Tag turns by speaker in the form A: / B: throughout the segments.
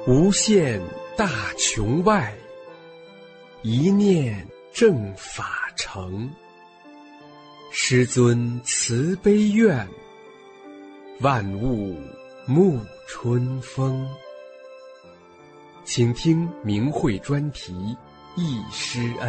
A: 无限大穹外，一念正法成。师尊慈悲愿，万物沐春风。请听明慧专题忆师恩。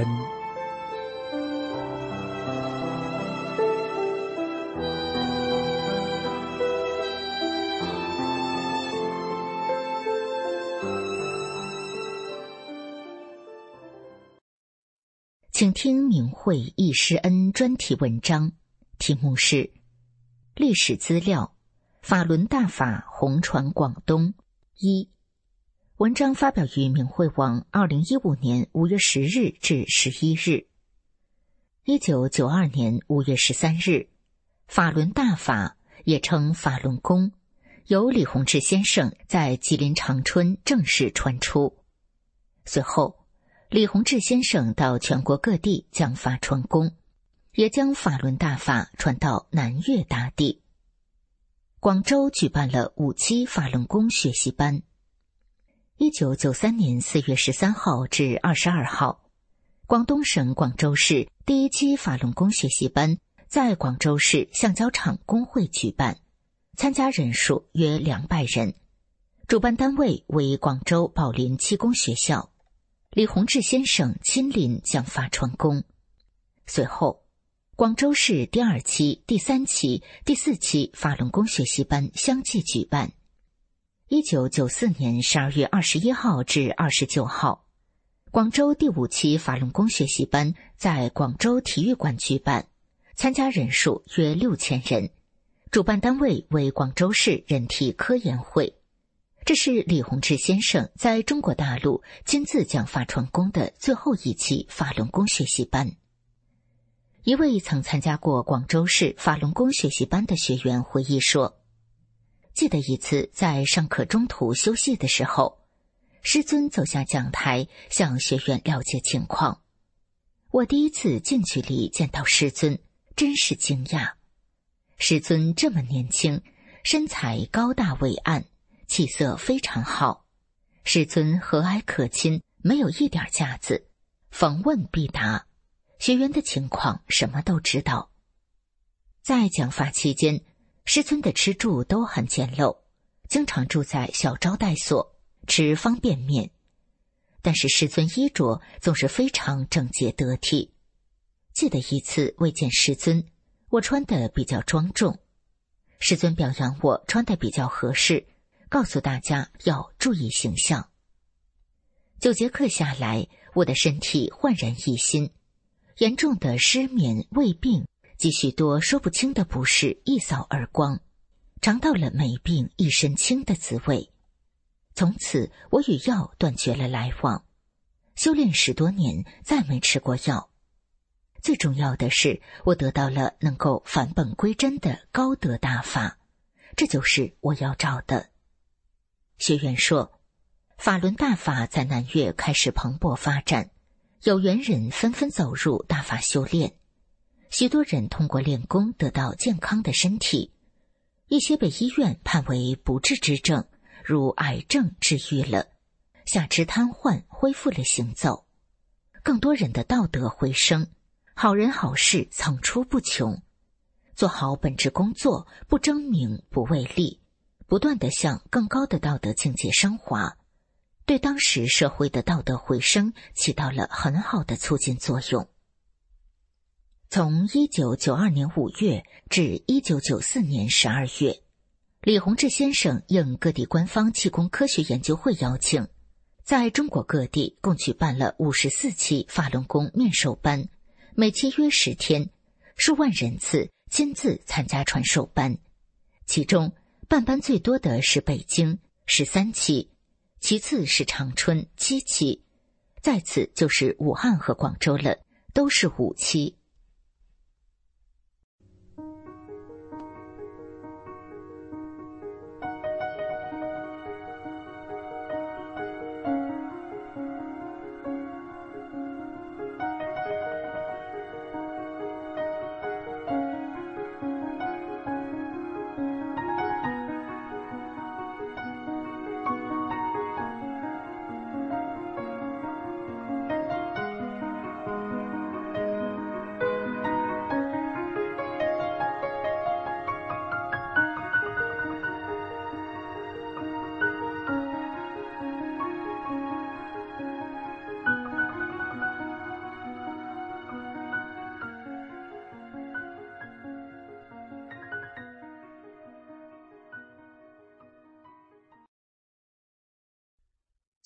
B: 请听明慧忆师恩专题文章，题目是历史资料法轮大法红传广东一。文章发表于明慧网2015年5月10日至11日。1992年5月13日，法轮大法也称法轮功，由李洪志先生在吉林长春正式传出。随后李洪志先生到全国各地将法传功，也将法轮大法传到南粤大地。广州举办了5期法轮功学习班。1993年4月13号至22号，广东省广州市第1期法轮功学习班在广州市橡胶厂工会举办，参加人数约200人，主办单位为广州宝林气功学校。李洪志先生亲临讲法传功。随后，广州市第2期、第3期、第4期法轮功学习班相继举办。1994年12月21号至29号，广州第5期法轮功学习班在广州体育馆举办，参加人数约6000人，主办单位为广州市人体科研会。这是李洪志先生在中国大陆亲自讲法传功的最后1期法轮功学习班。一位曾参加过广州市法轮功学习班的学员回忆说，记得一次在上课中途休息的时候，师尊走下讲台向学员了解情况。我第一次近距离见到师尊，真是惊讶。师尊这么年轻，身材高大伟岸，气色非常好，师尊和蔼可亲，没有一点架子，逢问必答，学员的情况什么都知道。在讲法期间，师尊的吃住都很简陋，经常住在小招待所，吃方便面。但是师尊衣着总是非常整洁得体。记得一次未见师尊，我穿得比较庄重，师尊表扬我穿得比较合适，告诉大家要注意形象。9节课下来，我的身体焕然一新，严重的失眠、胃病及许多说不清的不适一扫而光，尝到了没病一身轻的滋味。从此我与药断绝了来往，修炼10多年再没吃过药。最重要的是，我得到了能够返本归真的高德大法，这就是我要找的。学员说，法轮大法在南粤开始蓬勃发展，有缘人纷纷走入大法修炼，许多人通过练功得到健康的身体，一些被医院判为不治之症，如癌症治愈了，下肢瘫痪恢复了行走，更多人的道德回升，好人好事层出不穷。做好本职工作，不争名不为利，不断地向更高的道德境界升华，对当时社会的道德回升起到了很好的促进作用。从1992年5月至1994年12月，李洪志先生应各地官方气功科学研究会邀请，在中国各地共举办了54期法轮功面授班，每期约10天，数万人次亲自参加传授班。其中办班最多的是北京13期，其次是长春7期，再次就是武汉和广州了，都是5期。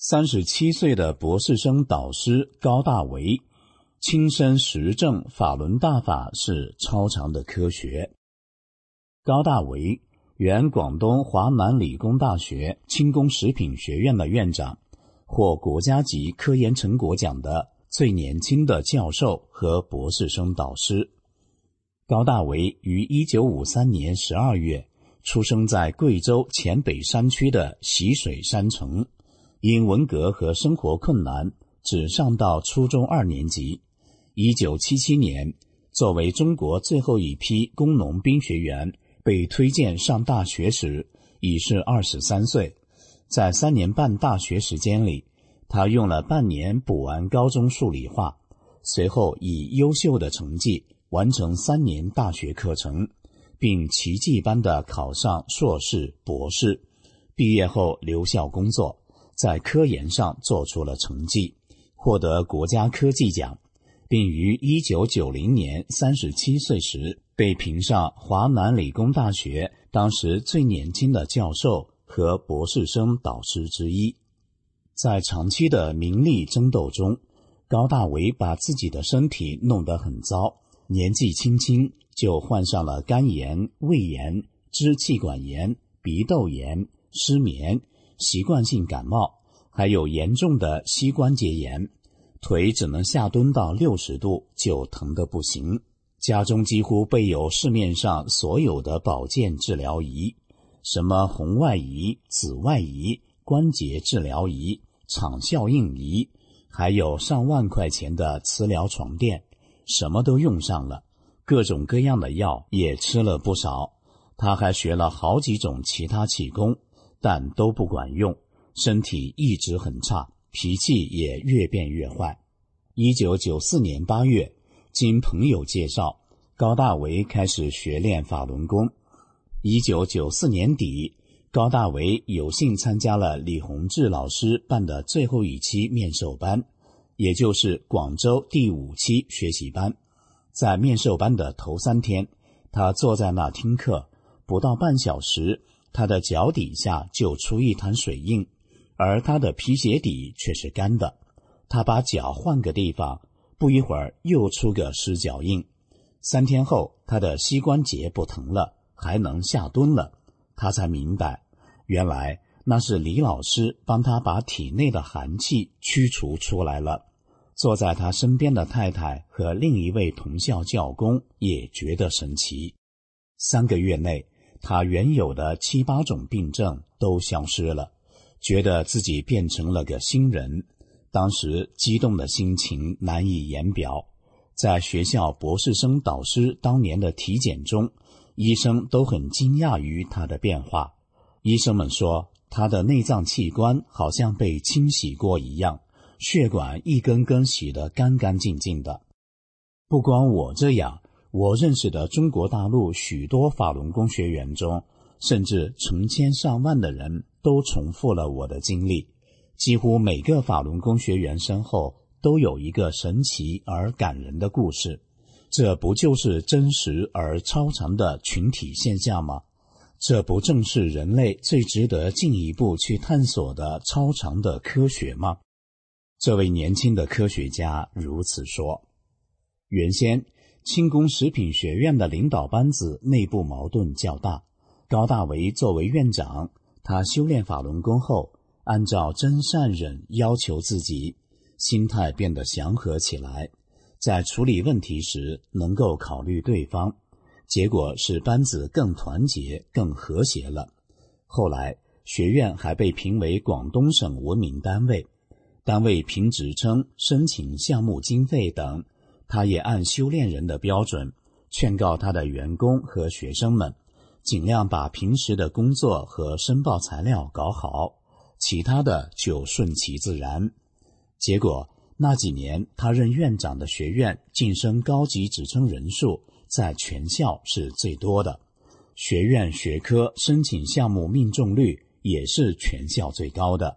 C: 37岁的博士生导师高大为亲身实证法轮大法是超常的科学。高大为原广东华南理工大学轻工食品学院的院长，获国家级科研成果奖的最年轻的教授和博士生导师。高大为于1953年12月出生在贵州黔北山区的习水山城，因文革和生活困难，只上到初中2年级。1977年，作为中国最后一批工农兵学员被推荐上大学时，已是23岁。在3年半大学时间里，他用了半年补完高中数理化，随后以优秀的成绩完成3年大学课程，并奇迹般地考上硕士、博士。毕业后留校工作，在科研上做出了成绩，获得国家科技奖，并于1990年37岁时被评上华南理工大学当时最年轻的教授和博士生导师之一。在长期的名利争斗中，高大为把自己的身体弄得很糟，年纪轻轻就患上了肝炎、胃炎、支气管炎、鼻窦炎、失眠、习惯性感冒，还有严重的膝关节炎，腿只能下蹲到60度就疼得不行。家中几乎备有市面上所有的保健治疗仪，什么红外仪、紫外仪、关节治疗仪、场效应仪，还有上万块钱的磁疗床垫，什么都用上了，各种各样的药也吃了不少。他还学了好几种其他气功，但都不管用，身体一直很差，脾气也越变越坏。1994年8月，经朋友介绍，高大为开始学练法轮功。1994年底，高大为有幸参加了李洪志老师办的最后一期面授班，也就是广州第5期学习班。在面授班的头3天，他坐在那听课，不到半小时，他的脚底下就出一滩水印，而他的皮鞋底却是干的。他把脚换个地方，不一会儿又出个湿脚印。3天后，他的膝关节不疼了，还能下蹲了。他才明白，原来那是李老师帮他把体内的寒气驱除出来了。坐在他身边的太太和另一位同校教工也觉得神奇。3个月内，他原有的7、8种病症都消失了，觉得自己变成了个新人。当时激动的心情难以言表。在学校博士生导师当年的体检中，医生都很惊讶于他的变化。医生们说，他的内脏器官好像被清洗过一样，血管一根根洗得干干净净的。不光我这样，我认识的中国大陆许多法轮功学员中，甚至成千上万的人都重复了我的经历。几乎每个法轮功学员身后都有一个神奇而感人的故事，这不就是真实而超常的群体现象吗？这不正是人类最值得进一步去探索的超常的科学吗？这位年轻的科学家如此说。原先轻工食品学院的领导班子内部矛盾较大，高大为作为院长，他修炼法轮功后，按照真善忍要求自己，心态变得祥和起来，在处理问题时能够考虑对方，结果使班子更团结更和谐了。后来学院还被评为广东省文明单位，单位评职称、申请项目经费等，他也按修炼人的标准劝告他的员工和学生们尽量把平时的工作和申报材料搞好，其他的就顺其自然。结果那几年他任院长的学院晋升高级职称人数在全校是最多的，学院学科申请项目命中率也是全校最高的。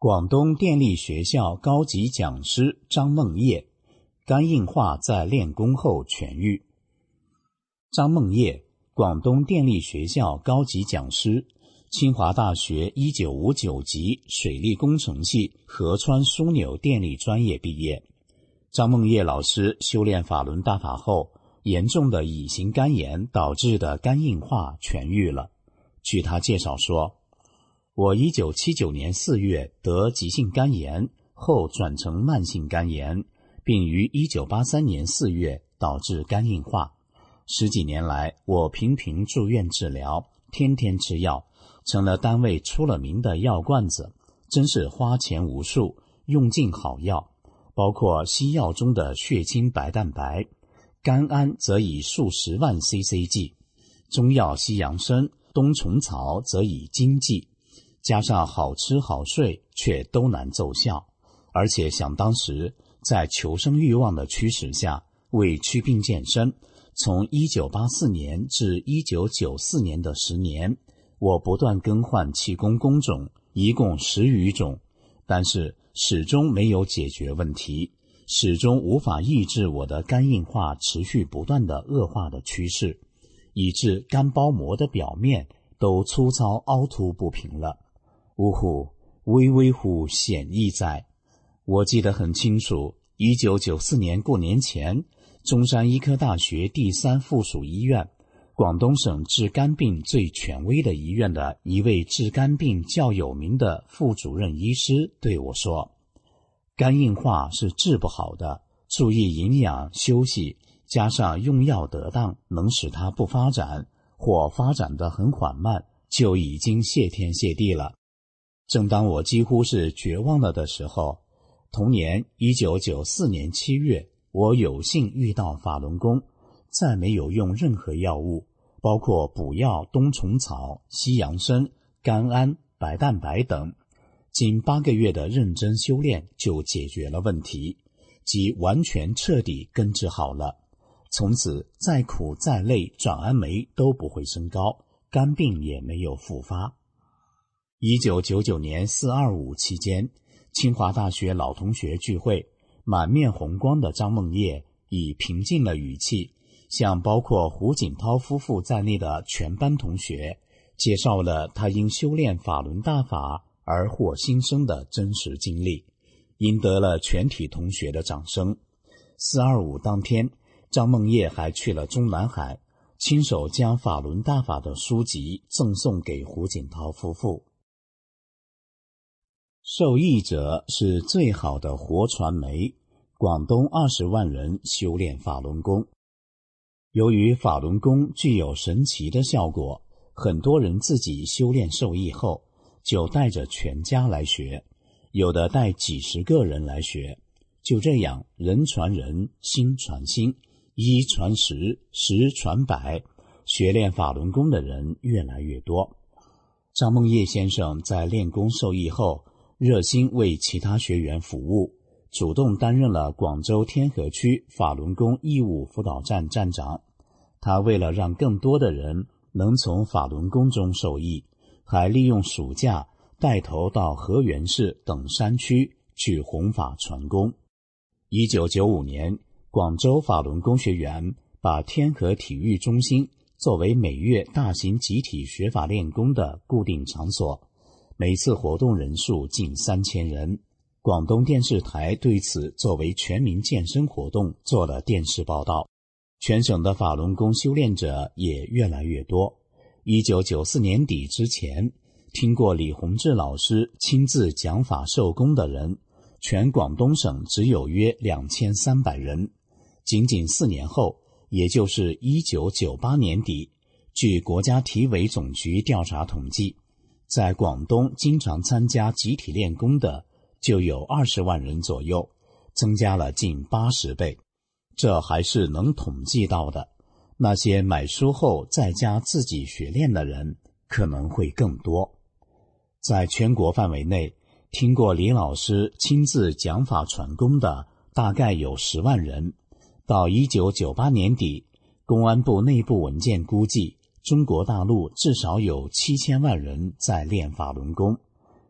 C: 广东电力学校高级讲师张梦叶，肝硬化在练功后痊愈。张梦叶，广东电力学校高级讲师，清华大学1959级水利工程系合川枢纽电力专业毕业。张梦叶老师修炼法轮大法后，严重的乙型肝炎导致的肝硬化痊愈了。据他介绍说，我1979年4月得急性肝炎，后转成慢性肝炎，并于1983年4月导致肝硬化。10几年来，我频频住院治疗，天天吃药，成了单位出了名的药罐子，真是花钱无数，用尽好药，包括西药中的血清白蛋白，甘氨则以数十万 cc 剂，中药西洋参、冬虫草则以斤计，加上好吃好睡，却都难奏效。而且想当时在求生欲望的驱使下，为祛病健身，从1984年至1994年的10年，我不断更换气功工种，一共10余种，但是始终没有解决问题，始终无法抑制我的肝硬化持续不断的恶化的趋势，以致肝包膜的表面都粗糙凹凸不平了。呜呼，微微乎险易哉！我记得很清楚，1994年过年前，中山医科大学第3附属医院，广东省治肝病最权威的医院的一位治肝病较有名的副主任医师对我说，肝硬化是治不好的，注意营养休息，加上用药得当，能使它不发展，或发展得很缓慢，就已经谢天谢地了。正当我几乎是绝望了的时候，同年1994年7月，我有幸遇到法轮功，再没有用任何药物，包括补药冬虫草、西洋参、甘氨、白蛋白等，经8个月的认真修炼就解决了问题，即完全彻底根治好了。从此再苦再累，转氨酶都不会升高，肝病也没有复发。1999年425期间，清华大学老同学聚会，满面红光的张梦叶以平静的语气，向包括胡锦涛夫妇在内的全班同学介绍了他因修炼法轮大法而获新生的真实经历，赢得了全体同学的掌声。425当天，张梦叶还去了中南海，亲手将法轮大法的书籍赠送给胡锦涛夫妇。受益者是最好的活传媒，广东20万人修炼法轮功。由于法轮功具有神奇的效果，很多人自己修炼受益后，就带着全家来学，有的带几十个人来学。就这样，人传人，心传心，一传十，十传百，学练法轮功的人越来越多。张梦叶先生在练功受益后，热心为其他学员服务，主动担任了广州天河区法轮功义务辅导站站长。他为了让更多的人能从法轮功中受益，还利用暑假带头到河源市等山区去弘法传功。1995年，广州法轮功学员把天河体育中心作为每月大型集体学法练功的固定场所，每次活动人数近3000人。广东电视台对此作为全民健身活动做了电视报道，全省的法轮功修炼者也越来越多。1994年底之前，听过李洪志老师亲自讲法授功的人，全广东省只有约2300人。仅仅4年后，也就是1998年底，据国家体委总局调查统计，在广东经常参加集体练功的就有20万人左右，增加了近80倍。这还是能统计到的，那些买书后在家自己学练的人可能会更多。在全国范围内，听过李老师亲自讲法传功的大概有10万人。到1998年底，公安部内部文件估计，中国大陆至少有7000万人在练法轮功。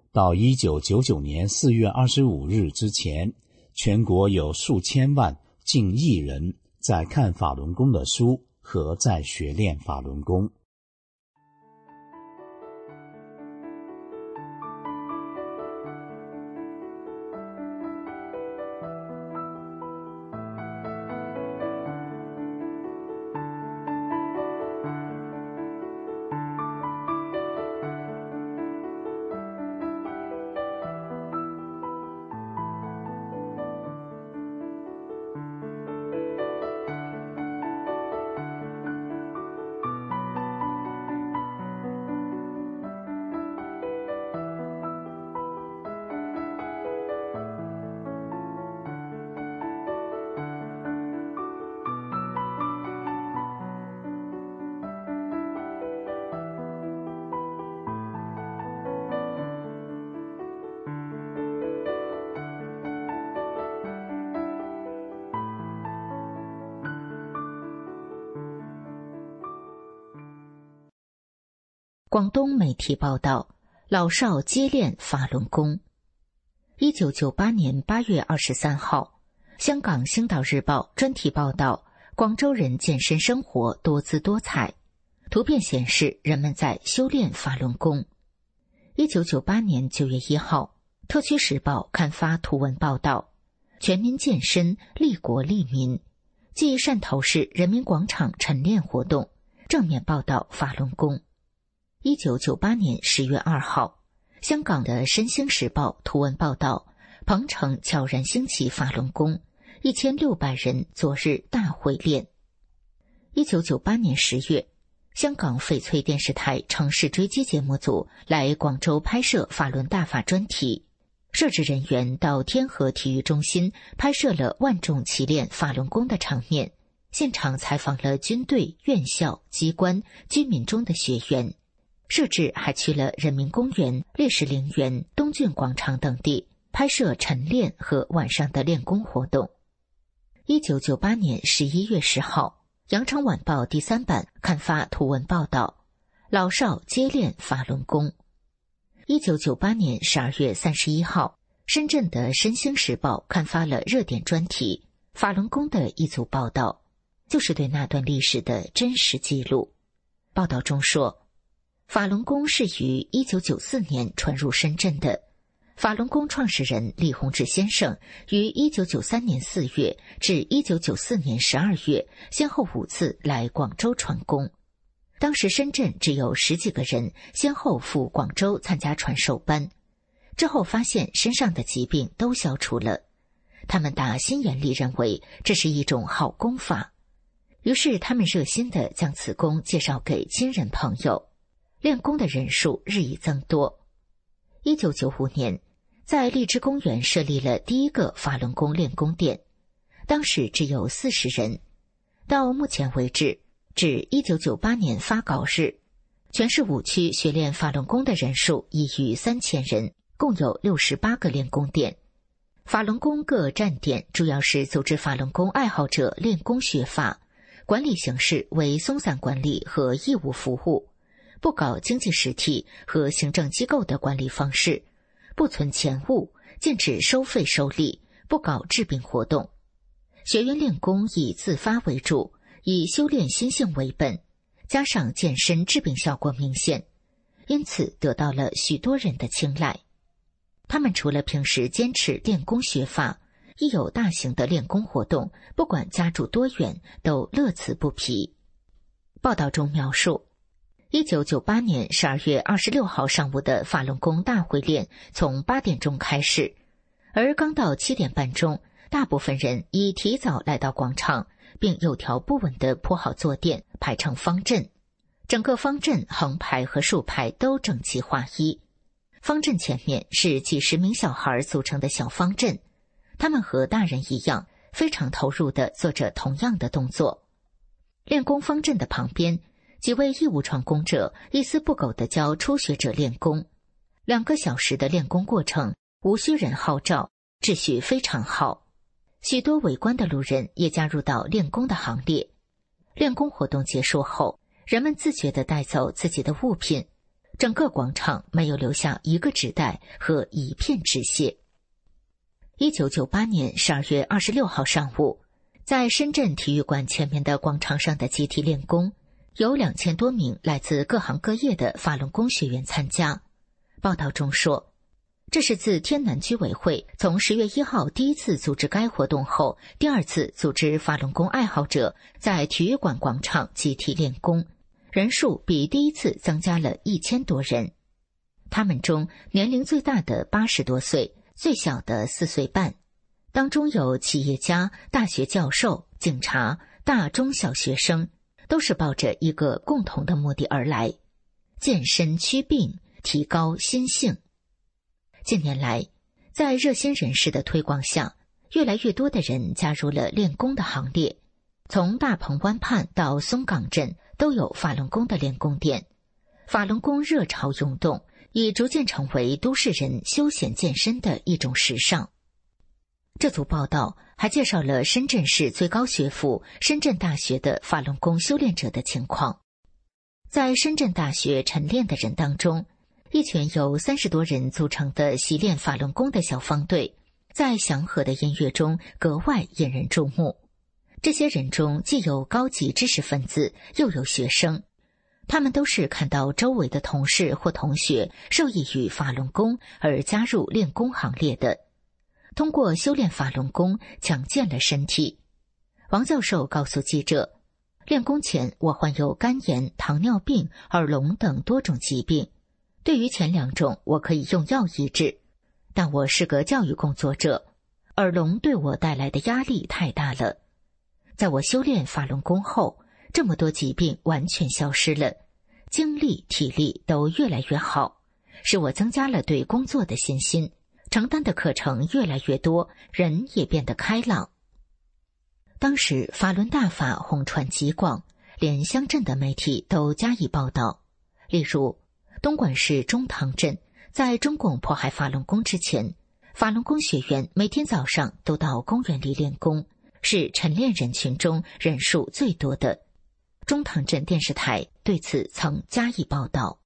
C: 到1999年4月25日之前，全国有数千万、近亿人在看法轮功的书和在学练法轮功。
B: 广东媒体报道，老少皆练法轮功。1998年8月23号，香港《星岛日报》专题报道，广州人健身生活多姿多彩。图片显示人们在修炼法轮功。1998年9月1号，《特区时报》刊发图文报道，全民健身，利国利民，继汕头市人民广场晨练活动，正面报道法轮功。1998年10月2号，香港的《新星时报》图文报道，彭城悄然兴起法轮功，1600人昨日大会练。1998年10月，香港翡翠电视台城市追击节目组来广州拍摄法轮大法专题，摄制人员到天河体育中心拍摄了万众齐练法轮功的场面，现场采访了军队、院校、机关、居民中的学员。摄制还去了人民公园、烈士陵园、东郡广场等地，拍摄晨练和晚上的练功活动。1998年11月10号，羊城晚报第3版刊发图文报道，老少皆练法轮功。1998年12月31号，深圳的《新星时报》刊发了热点专题，法轮功的一组报道，就是对那段历史的真实记录。报道中说，法轮功是于1994年传入深圳的。法轮功创始人李洪志先生于1993年4月至1994年12月先后5次来广州传功。当时深圳只有10几个人先后赴广州参加传授班，之后发现身上的疾病都消除了。他们打心眼里认为这是一种好功法，于是他们热心地将此功介绍给亲人朋友。练功的人数日益增多。1995年，在荔枝公园设立了第一个法轮功练功店，当时只有40人。到目前为止，至1998年发稿日，全市5区学练法轮功的人数已逾3000人，共有68个练功店。法轮功各站点主要是组织法轮功爱好者练功学法，管理形式为松散管理和义务服务，不搞经济实体和行政机构的管理方式，不存钱物，禁止收费收利，不搞治病活动。学员练功以自发为主，以修炼心性为本，加上健身治病效果明显，因此得到了许多人的青睐。他们除了平时坚持练功学法，一有大型的练功活动，不管家住多远，都乐此不疲。报道中描述，1998年12月26号上午的法轮功大会练从8点钟开始，而刚到7点半钟，大部分人已提早来到广场，并有条不紊地铺好坐垫，排成方阵。整个方阵横排和竖排都整齐划一。方阵前面是几十名小孩组成的小方阵，他们和大人一样，非常投入地做着同样的动作。练功方阵的旁边，几位义务传功者一丝不苟地教初学者练功。2个小时的练功过程无需人号召，秩序非常好。许多围观的路人也加入到练功的行列。练功活动结束后，人们自觉地带走自己的物品， 整个广场没有留下一个纸袋和一片纸屑。1998年12月26号上午，在深圳体育馆前面的广场上的集体练功，有2000多名来自各行各业的法轮功学员参加。报道中说，这是自天南居委会从10月1号第一次组织该活动后，第二次组织法轮功爱好者在体育馆广场集体练功，人数比第一次增加了1000多人。他们中年龄最大的80多岁，最小的4岁半，当中有企业家、大学教授、警察、大中小学生，都是抱着一个共同的目的而来：健身祛病，提高心性。近年来，在热心人士的推广下，越来越多的人加入了练功的行列。从大鹏湾畔到松岗镇都有法轮功的练功店，法轮功热潮涌动，已逐渐成为都市人休闲健身的一种时尚。这组报道还介绍了深圳市最高学府深圳大学的法轮功修炼者的情况。在深圳大学晨练的人当中，一群由30多人组成的习练法轮功的小方队，在祥和的音乐中格外引人注目。这些人中既有高级知识分子，又有学生，他们都是看到周围的同事或同学受益于法轮功而加入练功行列的，通过修炼法轮功强健了身体。王教授告诉记者，练功前我患有肝炎、糖尿病、耳聋等多种疾病，对于前2种我可以用药医治，但我是个教育工作者，耳聋对我带来的压力太大了。在我修炼法轮功后，这么多疾病完全消失了，精力、体力都越来越好，使我增加了对工作的信心，承担的课程越来越多，人也变得开朗。当时法轮大法红传极广，连乡镇的媒体都加以报道。例如，东莞市中塘镇在中共迫害法轮功之前，法轮功学员每天早上都到公园里练功，是晨练人群中人数最多的。中塘镇电视台对此曾加以报道。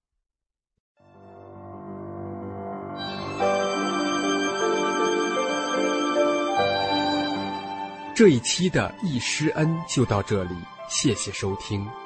A: 这一期的易师恩就到这里，谢谢收听。